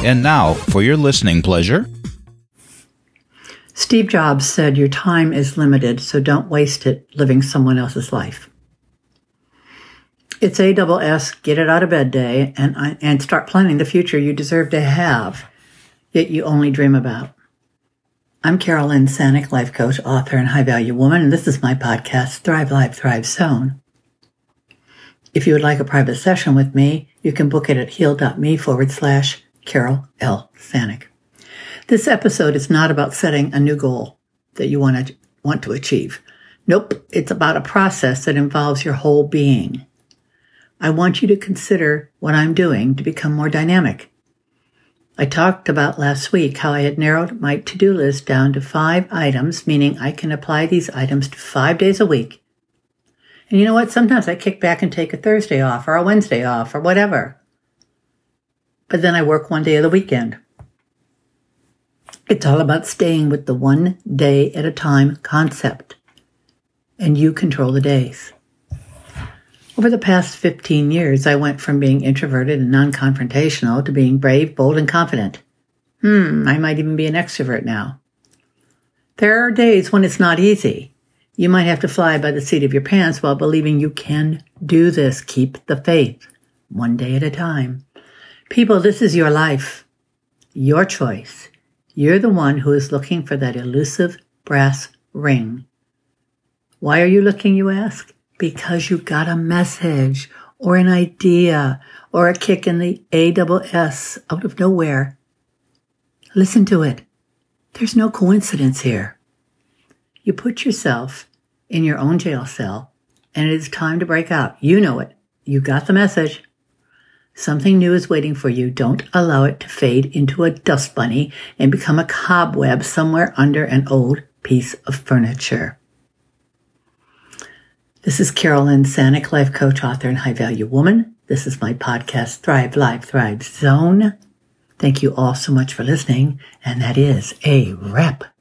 And now, for your listening pleasure. Steve Jobs said, "Your time is limited, so don't waste it living someone else's life." It's ASS, get it out of bed day, and start planning the future you deserve to have, yet you only dream about. I'm Carol Lynn Sanic, life coach, author, and high-value woman, and this is my podcast, Thrive Life, Thrive Zone. If you would like a private session with me, you can book it at heal.me/Carol L. Sanic. This episode is not about setting a new goal that you want to achieve. Nope, it's about a process that involves your whole being. I want you to consider what I'm doing to become more dynamic. I talked about last week how I had narrowed my to-do list down to 5 items, meaning I can apply these items to 5 days a week. And you know what? Sometimes I kick back and take a Thursday off or a Wednesday off or whatever. But then I work one day of the weekend. It's all about staying with the one day at a time concept. And you control the days. Over the past 15 years, I went from being introverted and non-confrontational to being brave, bold, and confident. I might even be an extrovert now. There are days when it's not easy. You might have to fly by the seat of your pants while believing you can do this. Keep the faith, one day at a time. People, this is your life, your choice. You're the one who is looking for that elusive brass ring. Why are you looking, you ask? Because you got a message or an idea or a kick in the ASS out of nowhere. Listen to it. There's no coincidence here. You put yourself in your own jail cell and it is time to break out. You know it. You got the message. Something new is waiting for you. Don't allow it to fade into a dust bunny and become a cobweb somewhere under an old piece of furniture. This is Carol Lynn Sanic, life coach, author, and high-value woman. This is my podcast, Thrive Life, Thrive Zone. Thank you all so much for listening, and that is a wrap.